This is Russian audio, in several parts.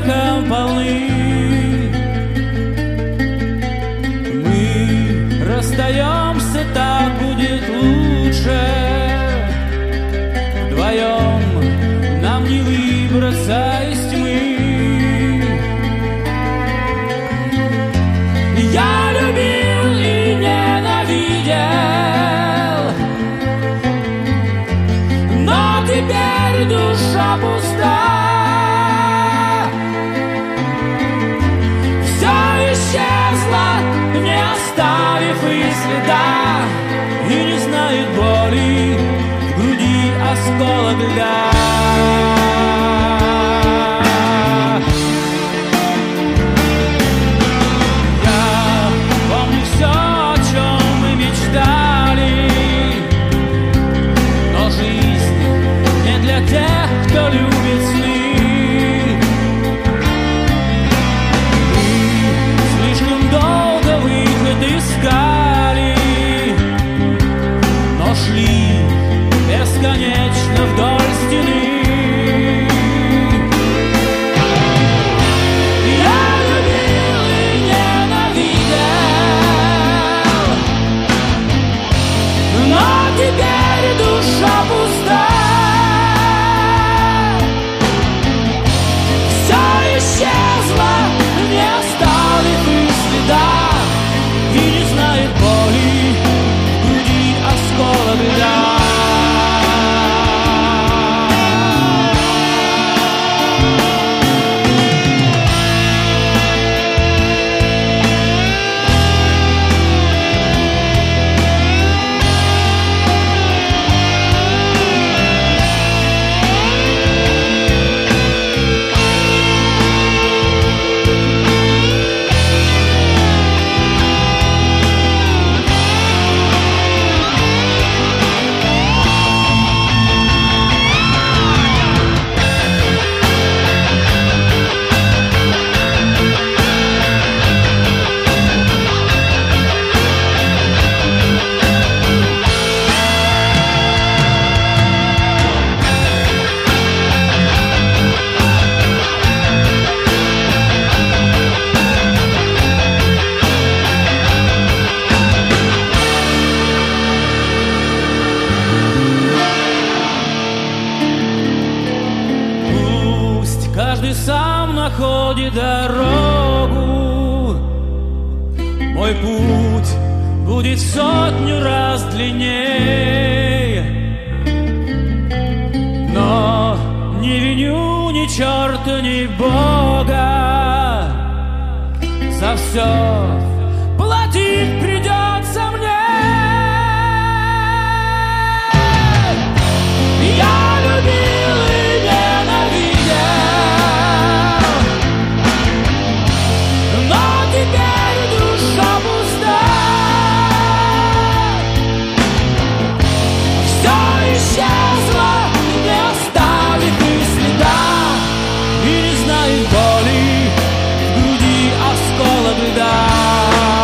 веком полны. Мы расстаемся, так будет лучше. Вдвоем нам не выбраться из тьмы. Я любил и ненавидел, но теперь душа пуста. Все исчезло, не оставив и следа, и не знает боли в груди осколок льда. Кто любит сны, мы слишком долго выход искали, но шли бесконечно вдоль стены. Я любил и ненавидел, но теперь душа пуста. Исчезла, не оставив и следа, и не знает боли в груди осколок льда. Каждый сам находит дорогу. Мой путь будет в 100 раз длиннее, но не виню ни черта, ни Бога. За все платить придется мне. Я любил и ненавидел, но теперь душа пуста. Все исчезло, не оставив и следа, и не знает боли в груди осколок льда.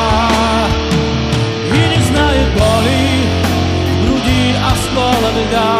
И не знает боли в груди осколок льда.